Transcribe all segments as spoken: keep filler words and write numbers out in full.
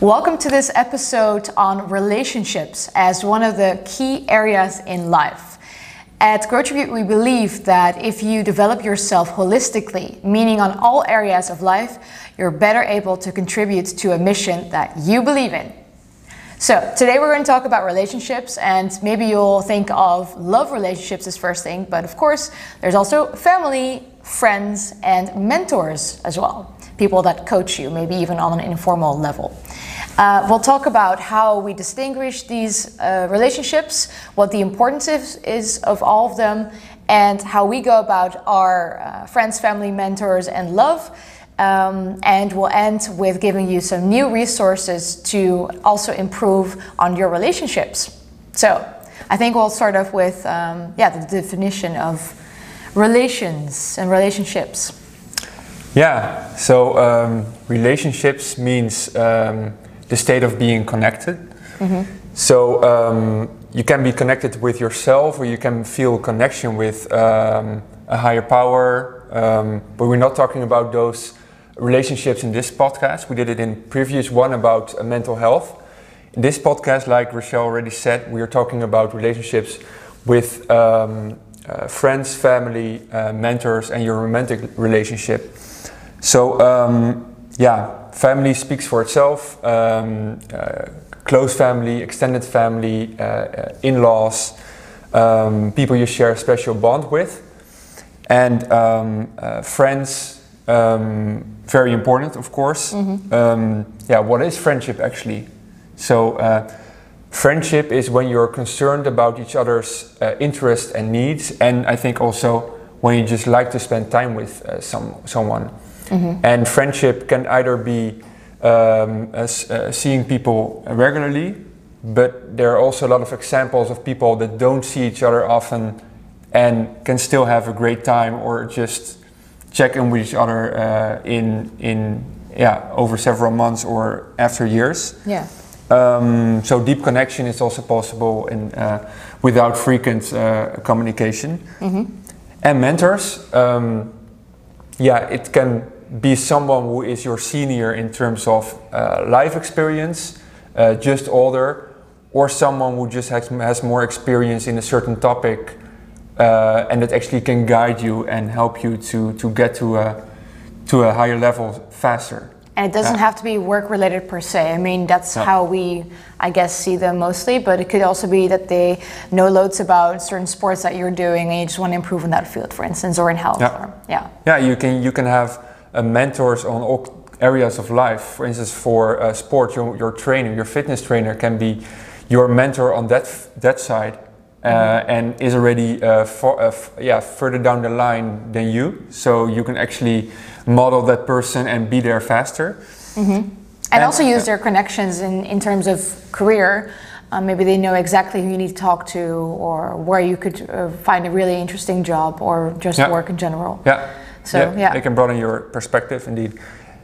Welcome to this episode on relationships as one of the key areas in life. At GrowTribute, we believe that if you develop yourself holistically, meaning on all areas of life, you're better able to contribute to a mission that you believe in. So today we're going to talk about relationships, and maybe you'll think of love relationships as first thing, but of course there's also family, friends, and mentors as well. People that coach you, maybe even on an informal level. Uh, we'll talk about how we distinguish these uh, relationships, what the importance is, is of all of them, and how we go about our uh, friends, family, mentors, and love. Um, and we'll end with giving you some new resources to also improve on your relationships. So I think we'll start off with um, yeah, the definition of relations and relationships. Yeah, so um, relationships means um, the state of being connected. Mm-hmm. So um, you can be connected with yourself, or you can feel connection with um, a higher power, um, but we're not talking about those relationships in this podcast. We did it in previous one about uh, mental health. In this podcast, like Rochelle already said, we are talking about relationships with um, uh, friends, family, uh, mentors, and your romantic relationship. So um, yeah, family speaks for itself. Um, uh, close family, extended family, uh, uh, in-laws, um, people you share a special bond with, and um, uh, friends. Um, very important, of course. Mm-hmm. Um, yeah, what is friendship actually? So uh, friendship is when you're concerned about each other's uh, interests and needs, and I think also when you just like to spend time with uh, some someone. Mm-hmm. And friendship can either be um, as, uh, seeing people regularly, but there are also a lot of examples of people that don't see each other often and can still have a great time, or just check in with each other uh, in in yeah over several months or after years. Yeah. Um, so deep connection is also possible in uh, without frequent uh, communication. Mm-hmm. And mentors, um, yeah, it can be someone who is your senior in terms of uh, life experience, uh, just older, or someone who just has, has more experience in a certain topic. Uh, and it actually can guide you and help you to, to get to a, to a higher level faster. And it doesn't yeah. have to be work related per se. I mean, that's no. how we, I guess, see them mostly, but it could also be that they know loads about certain sports that you're doing and you just want to improve in that field, for instance, or in health. Yeah, or, yeah. yeah you can you can have uh, mentors on all areas of life. For instance, for uh, sport, your, your trainer, your fitness trainer can be your mentor on that, that side. Uh, mm-hmm. And is already uh, for, uh, f- yeah, further down the line than you, so you can actually model that person and be there faster. Mm-hmm. And, and also use uh, their connections in, in terms of career. Uh, maybe they know exactly who you need to talk to, or where you could uh, find a really interesting job, or just yeah. work in general. Yeah. So yeah, yeah, they can broaden your perspective indeed,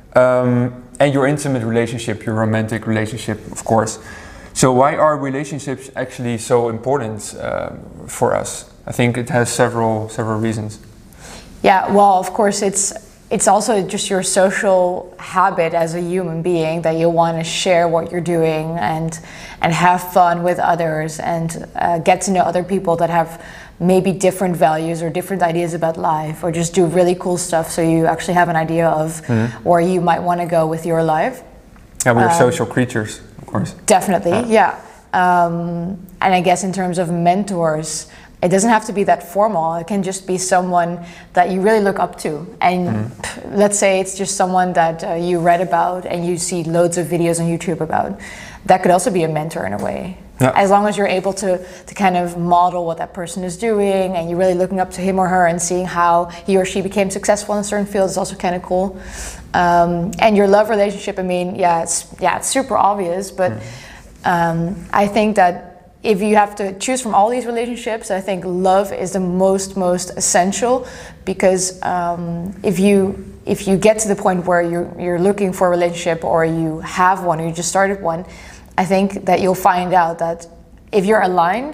um, and your intimate relationship, your romantic relationship, of course. So why are relationships actually so important um, for us? I think it has several several reasons. Yeah, well, of course, it's it's also just your social habit as a human being that you want to share what you're doing and and have fun with others, and uh, get to know other people that have maybe different values or different ideas about life, or just do really cool stuff, so you actually have an idea of mm-hmm. where you might want to go with your life. Yeah, we're um, social creatures. Of course. Definitely, yeah. yeah. Um, and I guess in terms of mentors, it doesn't have to be that formal. It can just be someone that you really look up to. And mm-hmm. let's say it's just someone that uh, you read about and you see loads of videos on YouTube about. That could also be a mentor in a way. Yeah. As long as you're able to, to kind of model what that person is doing, and you're really looking up to him or her and seeing how he or she became successful in a certain field is also kind of cool. Um, and your love relationship, I mean, yeah, it's yeah, it's super obvious, but mm. um, I think that if you have to choose from all these relationships, I think love is the most, most essential, because um, if you if you get to the point where you're, you're looking for a relationship, or you have one, or you just started one, I think that you'll find out that if you're aligned,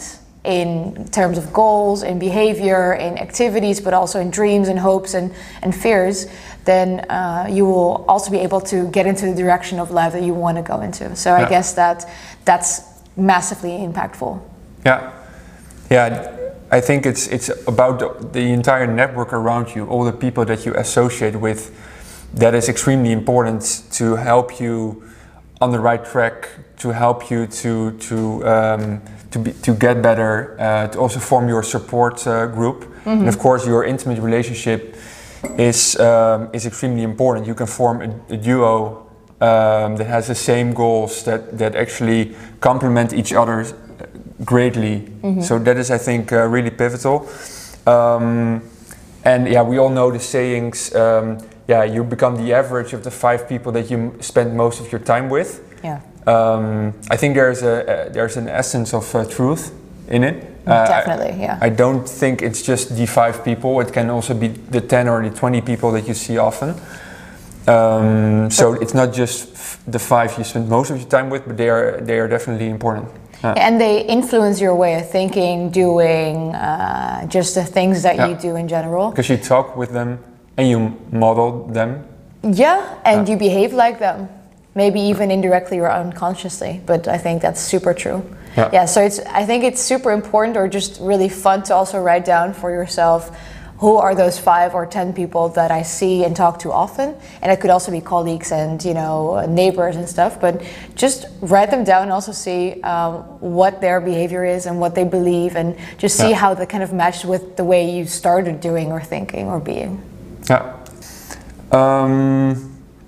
in terms of goals, in behavior, in activities, but also in dreams and hopes and, and fears, then uh, you will also be able to get into the direction of life that you want to go into. So yeah. I guess that that's massively impactful. Yeah, yeah. I think it's it's about the, the entire network around you, all the people that you associate with. That is extremely important to help you on the right track, to help you to to um, to be to get better, uh, to also form your support uh, group, mm-hmm. and of course your intimate relationship is um, is extremely important. You can form a, a duo um, that has the same goals, that that actually complement each other greatly. Mm-hmm. So that is, I think, uh, really pivotal. Um, and yeah, we all know the sayings. Um, yeah, you become the average of the five people that you spend most of your time with. Yeah. Um, I think there's a, a there's an essence of uh, truth in it. Uh, Definitely, yeah. I, I don't think it's just the five people. It can also be the ten or the twenty people that you see often. Um, so it's not just f- the five you spend most of your time with, but they are they are definitely important. Yeah. And they influence your way of thinking, doing, uh, just the things that yeah. you do in general. Because you talk with them and you model them. Yeah, and yeah. you behave like them. Maybe even indirectly or unconsciously, but I think that's super true. Yeah. yeah, so it's. I think it's super important, or just really fun, to also write down for yourself who are those five or ten people that I see and talk to often. And it could also be colleagues and, you know, neighbors and stuff, but just write them down and also see um, what their behavior is and what they believe, and just see yeah. how that kind of matches with the way you started doing or thinking or being. Yeah. Um,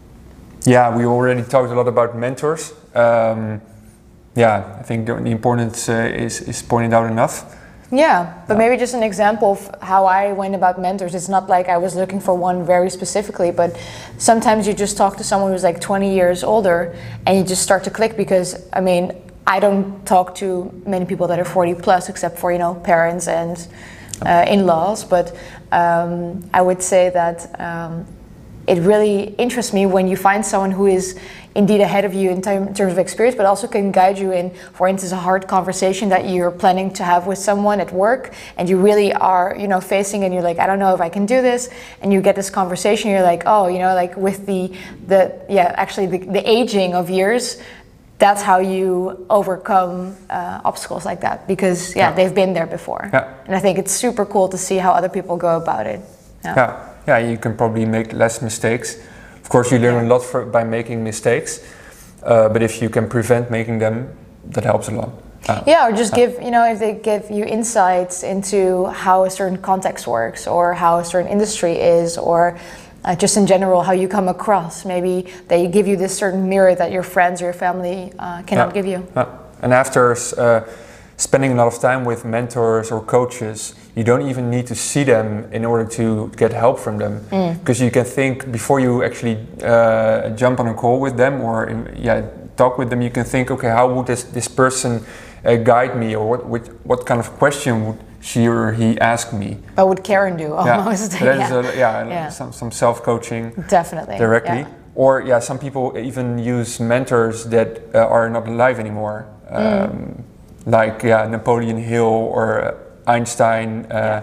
yeah, we already talked a lot about mentors. Um, yeah, I think the, the importance uh, is, is pointed out enough. Yeah, but maybe just an example of how I went about mentors. It's not like I was looking for one very specifically, but sometimes you just talk to someone who's like twenty years older and you just start to click, because, I mean, I don't talk to many people that are forty plus, except for, you know, parents and uh, in-laws, but um, I would say that um, it really interests me when you find someone who is indeed ahead of you in term, terms of experience, but also can guide you in, for instance, a hard conversation that you're planning to have with someone at work, and you really are, you know, facing, and you're like, I don't know if I can do this, and you get this conversation, you're like, oh, you know, like with the, the yeah, actually the, the aging of years, that's how you overcome uh, obstacles like that, because yeah, yeah, they've been there before. Yeah. And I think it's super cool to see how other people go about it. Yeah, yeah, yeah, you can probably make less mistakes. Of course, you learn a lot for, by making mistakes, uh, but if you can prevent making them, that helps a lot. Uh, yeah, or just uh, give, you know, if they give you insights into how a certain context works, or how a certain industry is, or uh, just in general how you come across. Maybe they give you this certain mirror that your friends or your family uh, cannot yeah, give you. Yeah. And after uh, spending a lot of time with mentors or coaches, you don't even need to see them in order to get help from them, because mm. you can think before you actually uh, jump on a call with them or yeah talk with them. You can think, okay, how would this this person uh, guide me, or what, what what kind of question would she or he ask me? What would Karen do? Almost. Yeah, that yeah. is a, yeah, yeah. some some self coaching. Definitely. Directly, yeah. or yeah, some people even use mentors that uh, are not alive anymore, um, mm. like yeah Napoleon Hill or Uh, Einstein, uh,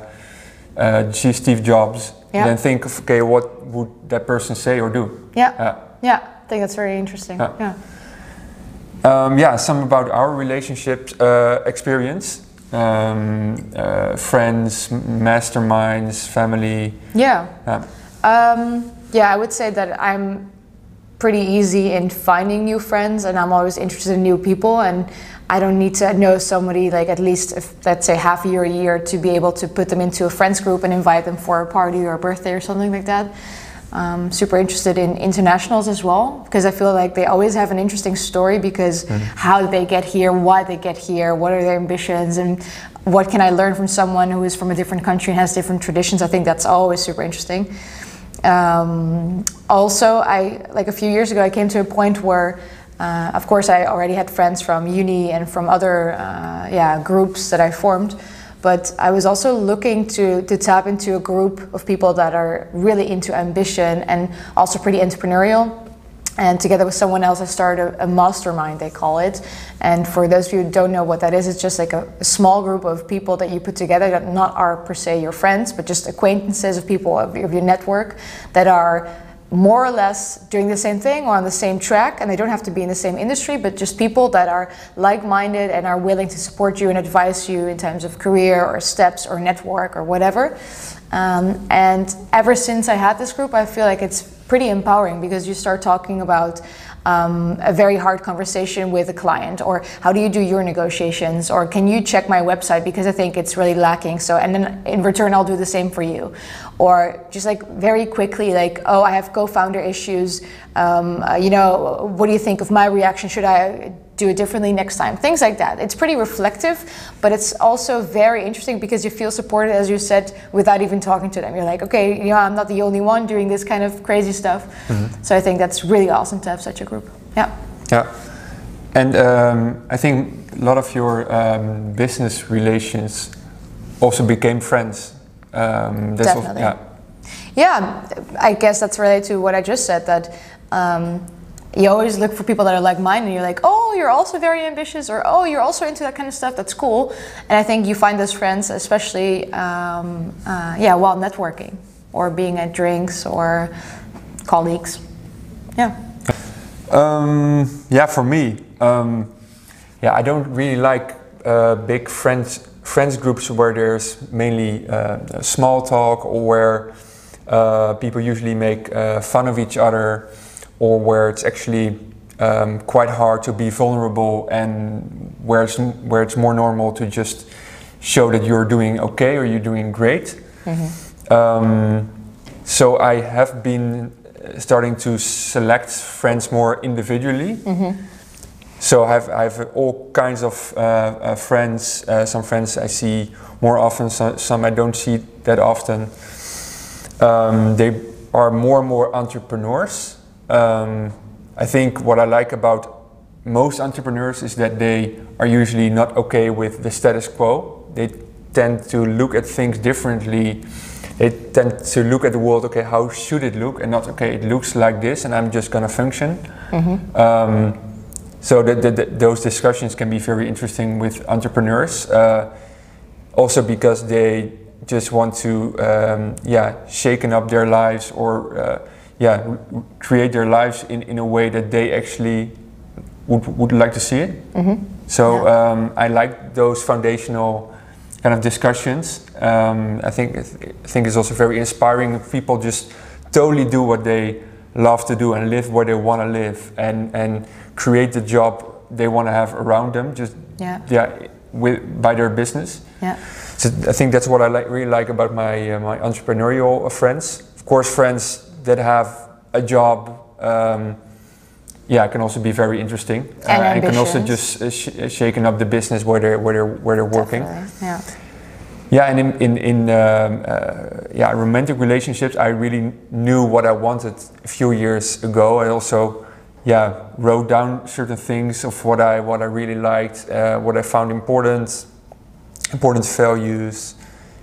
uh, Steve Jobs, yeah. Then think of, okay, what would that person say or do? Yeah, uh, yeah, I think that's very interesting. Uh, yeah, um, yeah. Some about our relationships uh, experience, um, uh, friends, masterminds, family. Yeah, uh, um, yeah. I would say that I'm pretty easy in finding new friends, and I'm always interested in new people, and I don't need to know somebody like at least, if, let's say, half a year, a year to be able to put them into a friends group and invite them for a party or a birthday or something like that. Um, super interested in internationals as well, because I feel like they always have an interesting story, because mm. how did they get here, why they get here, what are their ambitions, and what can I learn from someone who is from a different country and has different traditions. I think that's always super interesting. Um, also, I like a few years ago, I came to a point where Uh, of course, I already had friends from uni and from other uh, yeah, groups that I formed, but I was also looking to, to tap into a group of people that are really into ambition and also pretty entrepreneurial. And together with someone else, I started a, a mastermind, they call it. And for those of you who don't know what that is, it's just like a, a small group of people that you put together that not are per se your friends, but just acquaintances of people of, of your network that are more or less doing the same thing or on the same track, and they don't have to be in the same industry, but just people that are like-minded and are willing to support you and advise you in terms of career or steps or network or whatever. Um, and ever since I had this group, I feel like it's pretty empowering, because you start talking about um, a very hard conversation with a client, or how do you do your negotiations, or can you check my website because I think it's really lacking, so and then in return I'll do the same for you. Or just like very quickly, like, oh, I have co-founder issues, um, uh, you know, what do you think of my reaction? Should I do it differently next time? Things like that. It's pretty reflective, but it's also very interesting because you feel supported, as you said, without even talking to them. You're like, okay, you know, I'm not the only one doing this kind of crazy stuff. Mm-hmm. So I think that's really awesome to have such a group. Yeah. Yeah. And um, I think a lot of your um, business relations also became friends. Um, that's Definitely. Also, yeah. Yeah, I guess that's related to what I just said, that um, you always look for people that are like-minded, and you're like, oh, you're also very ambitious, or oh, you're also into that kind of stuff, that's cool. And I think you find those friends, especially, um, uh, yeah, while networking, or being at drinks, or colleagues. Yeah. Um, yeah, for me, um, yeah, I don't really like uh, big friends friends groups where there's mainly uh, small talk, or where uh, people usually make uh, fun of each other, or where it's actually um, quite hard to be vulnerable, and where it's, where it's more normal to just show that you're doing okay or you're doing great. Mm-hmm. um, so I have been starting to select friends more individually. Mm-hmm. So I have, I have all kinds of uh, uh, friends. Uh, some friends I see more often, some, some I don't see that often. Um, they are more and more entrepreneurs. Um, I think what I like about most entrepreneurs is that they are usually not okay with the status quo. They tend to look at things differently. They tend to look at the world, okay, how should it look? And not, okay, it looks like this and I'm just gonna function. Mm-hmm. um, So the, the, the, those discussions can be very interesting with entrepreneurs, uh, also because they just want to, um, yeah, shaken up their lives, or uh, yeah, r- create their lives in, in a way that they actually would would like to see it. Mm-hmm. So yeah. um, I like those foundational kind of discussions. Um, I think I think it's also very inspiring. People just totally do what they love to do and live where they want to live, and and create the job they want to have around them, just yeah, yeah with by their business. Yeah. So I think that's what I like, really like about my uh, my entrepreneurial friends. Of course, friends that have a job, um, yeah, can also be very interesting, and, uh, and can also just uh, sh- shaken up the business where they're where they're where they're working. Definitely. Yeah. Yeah, and in in, in um, uh, yeah romantic relationships, I really knew what I wanted a few years ago. I also yeah wrote down certain things of what I what I really liked, uh, what I found important, important values.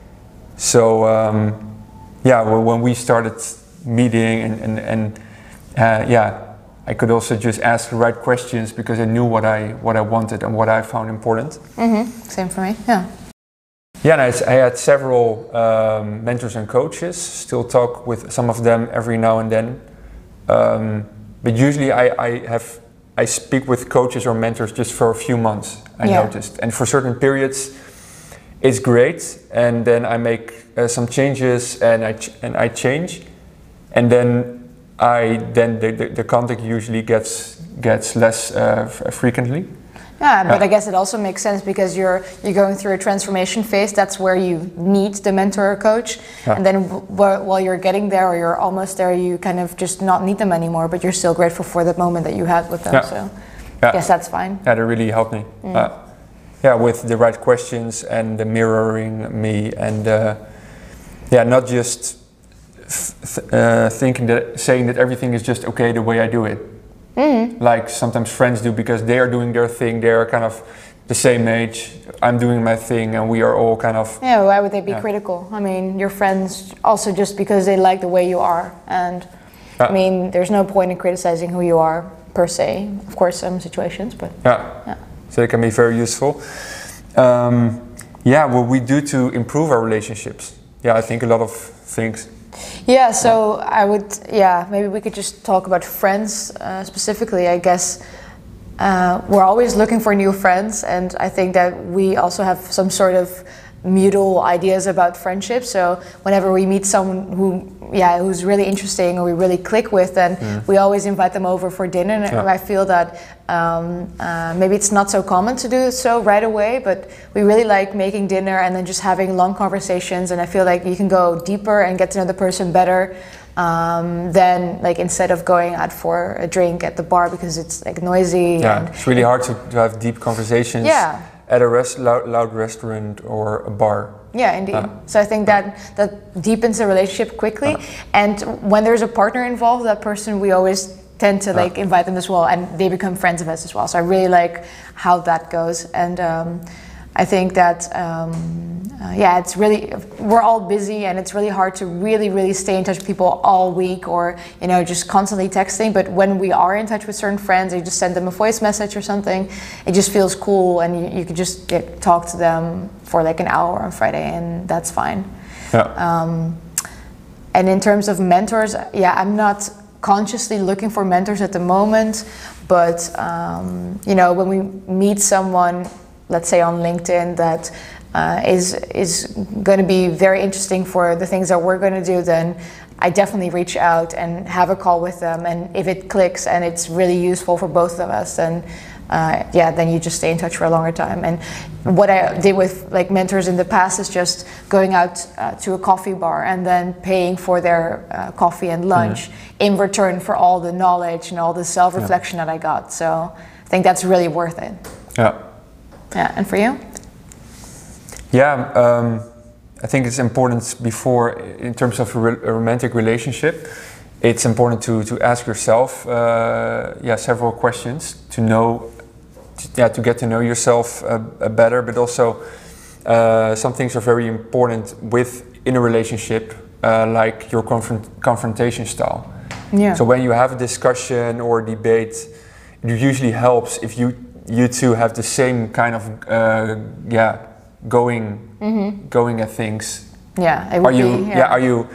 So um, yeah, well, when we started meeting and and, and uh, yeah, I could also just ask the right questions because I knew what I what I wanted and what I found important. Mm-hmm. Same for me. Yeah. Yeah, and I, I had several um, mentors and coaches. Still talk with some of them every now and then. Um, but usually, I, I have I speak with coaches or mentors just for a few months. I yeah. noticed, and for certain periods, it's great. And then I make uh, some changes, and I ch- and I change, and then I then the, the, the contact usually gets gets less uh, f- frequently. Yeah, but yeah. I guess it also makes sense because you're you're going through a transformation phase. That's where you need the mentor or coach, yeah. and then w- while you're getting there or you're almost there, you kind of just not need them anymore. But you're still grateful for the moment that you had with them. Yeah. So, yeah. I guess that's fine. Yeah, that really helped me. Mm. Uh, yeah, with the right questions and the mirroring me, and uh, yeah, not just th- uh, thinking that saying that everything is just okay the way I do it. Mm-hmm. Like sometimes friends do because they are doing their thing, they're kind of the same age, I'm doing my thing, and we are all kind of... Yeah, why would they be yeah. critical? I mean, your friends also just because they like the way you are, and I mean, there's no point in criticizing who you are per se. Of course, some situations, but yeah. yeah. So it can be very useful. Um, yeah, what we do to improve our relationships. Yeah, I think a lot of things. Yeah, so I would, yeah, maybe we could just talk about friends uh, specifically. I guess uh, we're always looking for new friends, and I think that we also have some sort of mutual ideas about friendship. So whenever we meet someone who, yeah, who's really interesting or we really click with, then mm. we always invite them over for dinner. And yeah. I feel that um, uh, maybe it's not so common to do so right away, but we really like making dinner and then just having long conversations. And I feel like you can go deeper and get to know the person better um, than like instead of going out for a drink at the bar because it's like noisy. Yeah, and it's really hard to, to have deep conversations. Yeah. At a rest, loud, loud restaurant or a bar. Yeah, indeed. Uh, so I think that that deepens the relationship quickly. Uh, and when there's a partner involved, that person, we always tend to like uh, invite them as well, and they become friends of us as well. So I really like how that goes. And um, I think that, um, uh, yeah, it's really, we're all busy and it's really hard to really, really stay in touch with people all week or, you know, just constantly texting. But when we are in touch with certain friends, you just send them a voice message or something, it just feels cool and you, you could just yeah, talk to them for like an hour on Friday and that's fine. Yeah. Um, and in terms of mentors, yeah, I'm not consciously looking for mentors at the moment, but, um, you know, when we meet someone, let's say on LinkedIn, that uh, is is going to be very interesting for the things that we're going to do, then I definitely reach out and have a call with them. And if it clicks and it's really useful for both of us, then uh, yeah, then you just stay in touch for a longer time. And what I did with like mentors in the past is just going out uh, to a coffee bar and then paying for their uh, coffee and lunch mm-hmm. in return for all the knowledge and all the self-reflection yeah. that I got. So I think that's really worth it. Yeah. Yeah, and for you? Yeah, um, I think it's important before, in terms of a, re- a romantic relationship, it's important to, to ask yourself, uh, yeah, several questions to know, to, yeah, to get to know yourself uh, better. But also, uh, some things are very important with in a relationship, uh, like your confront- confrontation style. Yeah. So when you have a discussion or debate, it usually helps if you. You two have the same kind of uh, yeah going mm-hmm. going at things. Yeah, it would are you be, yeah. yeah are you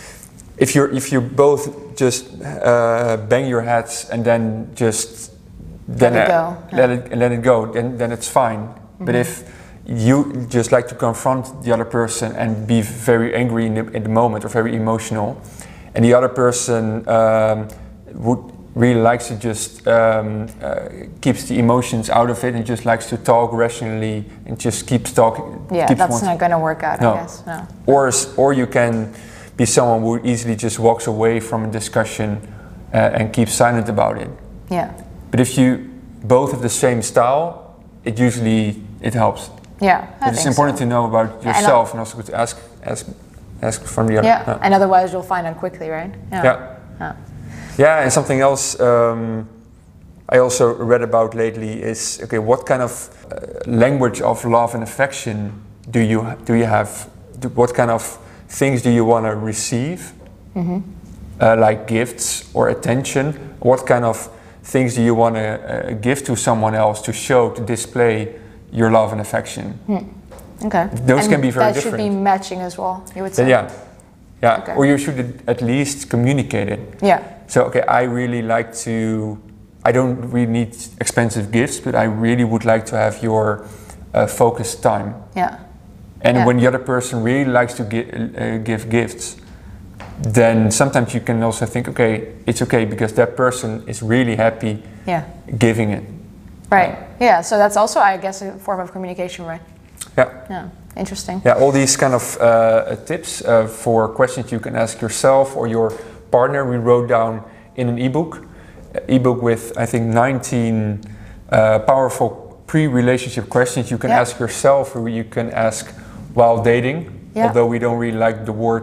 if you're if you both just uh, bang your heads and then just then let it uh, go let yeah. it let it go then then it's fine. Mm-hmm. But if you just like to confront the other person and be very angry in the, in the moment or very emotional, and the other person um, would. really likes to just um, uh, keeps the emotions out of it and just likes to talk rationally and just keeps talking. Yeah, keeps that's want- not going to work out, no. I guess. No. Or or you can be someone who easily just walks away from a discussion uh, and keeps silent about it. Yeah. But if you both have the same style, it usually it helps. Yeah, I It's think important so. to know about yourself and, and also to ask ask ask from the other. Yeah, no. and otherwise you'll find out quickly, right? Yeah. Yeah. yeah. Yeah, and something else um, I also read about lately is okay, what kind of uh, language of love and affection do you do you have? Do, what kind of things do you want to receive, mm-hmm. uh, like gifts or attention? What kind of things do you want to uh, give to someone else to show, to display your love and affection? Hmm. Okay. Those and can be very that different. That should be matching as well, you would say. Uh, yeah. Yeah, okay. Or you should at least communicate it. Yeah. So, okay, I really like to, I don't really need expensive gifts, but I really would like to have your uh, focused time. Yeah. And yeah. when the other person really likes to gi- uh, give gifts, then sometimes you can also think, okay, it's okay because that person is really happy yeah. giving it. Right, yeah, so that's also, I guess, a form of communication, right? Yeah. Yeah, interesting. Yeah, all these kind of uh, tips uh, for questions you can ask yourself or your partner, we wrote down in an ebook, ebook with I think nineteen uh, powerful pre-relationship questions you can yeah. ask yourself or you can ask while dating, yeah. although we don't really like the word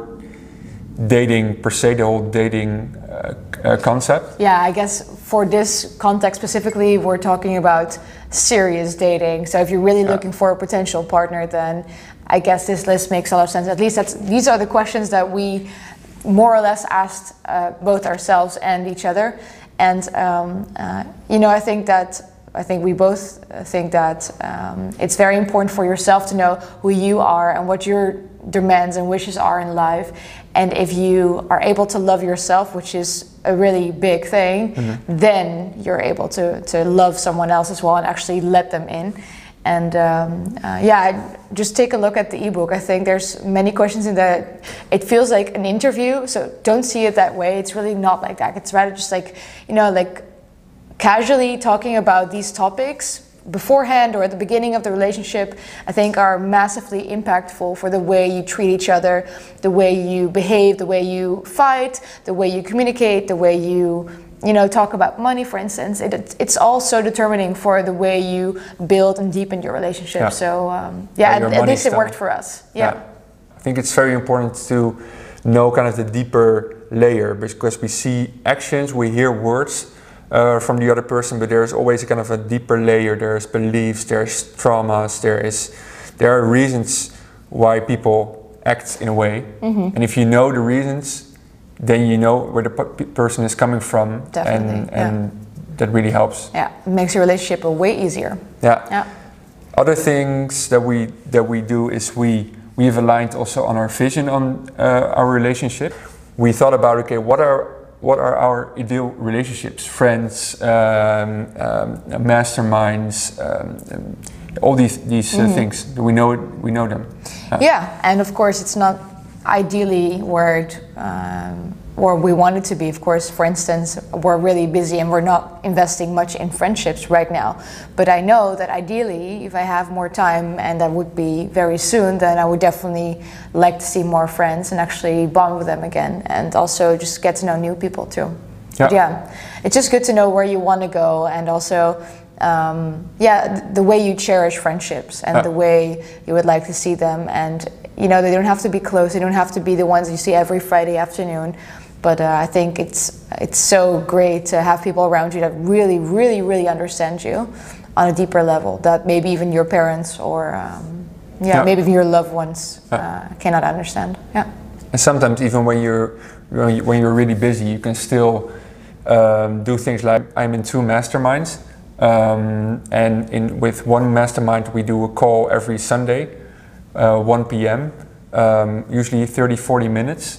dating per se, the whole dating uh, uh, concept. Yeah, I guess for this context specifically, we're talking about serious dating. So if you're really yeah. looking for a potential partner, then I guess this list makes a lot of sense. At least that's these are the questions that we more or less asked uh, both ourselves and each other. And um, uh, you know, I think that I think we both think that um, it's very important for yourself to know who you are and what your demands and wishes are in life. And if you are able to love yourself, which is a really big thing, mm-hmm. then you're able to to love someone else as well and actually let them in. And um, uh, yeah, just take a look at the ebook. I think there's many questions in that. It feels like an interview, so don't see it that way. It's really not like that. It's rather just like, you know, like casually talking about these topics beforehand or at the beginning of the relationship, I think are massively impactful for the way you treat each other, the way you behave, the way you fight, the way you communicate, the way you you know, talk about money, for instance. It, it's all so determining for the way you build and deepen your relationship. Yeah. So um, yeah, at, at least style. It worked for us. Yeah. yeah. I think it's very important to know kind of the deeper layer, because we see actions, we hear words uh, from the other person, but there's always a kind of a deeper layer. There's beliefs, there's traumas, there is there are reasons why people act in a way. Mm-hmm. And if you know the reasons, then you know where the p- person is coming from. Definitely, and, and yeah. that really helps. Yeah, it makes your relationship way easier. Yeah. yeah. Other things that we that we do is we we have aligned also on our vision on uh, our relationship. We thought about, okay, what are what are our ideal relationships? Friends, um, um, masterminds, um, all these these mm-hmm. uh, things. We know we know them. Uh, yeah, and of course it's not ideally where it, um, or we want it to be. Of course, for instance, we're really busy and we're not investing much in friendships right now. But I know that ideally, if I have more time, and that would be very soon, then I would definitely like to see more friends and actually bond with them again, and also just get to know new people too. Yeah, but yeah, it's just good to know where you want to go, and also um, yeah, the way you cherish friendships and yeah. the way you would like to see them. And you know, they don't have to be close. They don't have to be the ones you see every Friday afternoon. But uh, I think it's it's so great to have people around you that really, really, really understand you on a deeper level. That maybe even your parents or um, yeah, yeah, maybe even your loved ones uh, yeah. cannot understand. Yeah. And sometimes even when you're when you're really busy, you can still um, do things like, I'm in two masterminds, um, and in with one mastermind we do a call every Sunday. Uh, one p.m. Um, usually thirty, forty minutes,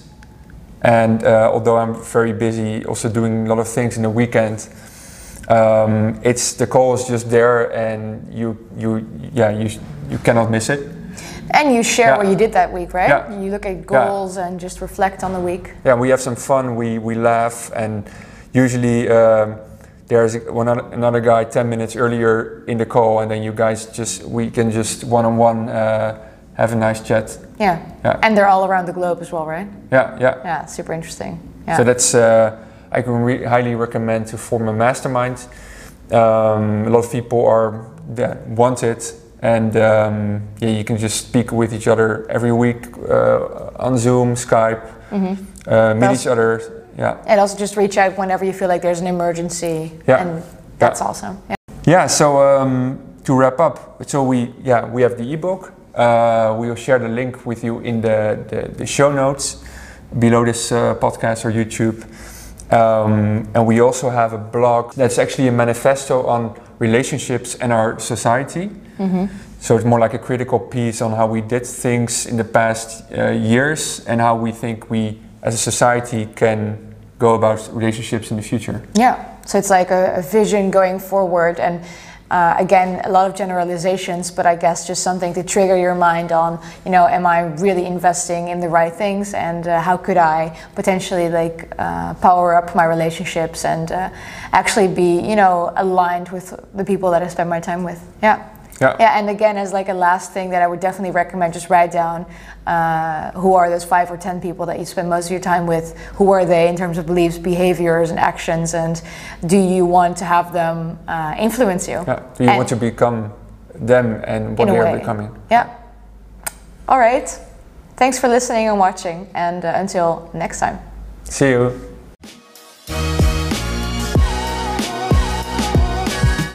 and uh, although I'm very busy also doing a lot of things in the weekend, um, it's the call is just there, and you you yeah you you cannot miss it. And you share yeah. what you did that week, right? Yeah. You look at goals yeah. and just reflect on the week. Yeah, we have some fun. We we laugh, and usually um, there's one other, another guy ten minutes earlier in the call, and then you guys just we can just one on one. Have a nice chat. Yeah. yeah, and they're all around the globe as well, right? Yeah, yeah. Yeah, super interesting. Yeah. So that's, uh, I can re- highly recommend to form a mastermind. Um, a lot of people are yeah, want it, and um, yeah, you can just speak with each other every week uh, on Zoom, Skype, mm-hmm. uh, meet also, each other. Yeah. And also just reach out whenever you feel like there's an emergency. Yeah. And that's yeah. awesome. Yeah. Yeah. So um, to wrap up, so we yeah we have the ebook. Uh, we will share the link with you in the, the, the show notes below this uh, podcast or YouTube. Um, and we also have a blog that's actually a manifesto on relationships and our society. Mm-hmm. So it's more like a critical piece on how we did things in the past uh, years and how we think we as a society can go about relationships in the future. Yeah, so it's like a, a vision going forward. And Uh, again, a lot of generalizations, but I guess just something to trigger your mind on, you know, am I really investing in the right things, and uh, how could I potentially like uh, power up my relationships and uh, actually be, you know, aligned with the people that I spend my time with. Yeah. Yeah. Yeah, and again, as like a last thing that I would definitely recommend, just write down uh, who are those five or ten people that you spend most of your time with. Who are they in terms of beliefs, behaviors, and actions, and do you want to have them uh, influence you? Yeah. Do you and want to become them and what they are becoming? Yeah. All right. Thanks for listening and watching, and uh, until next time. See you.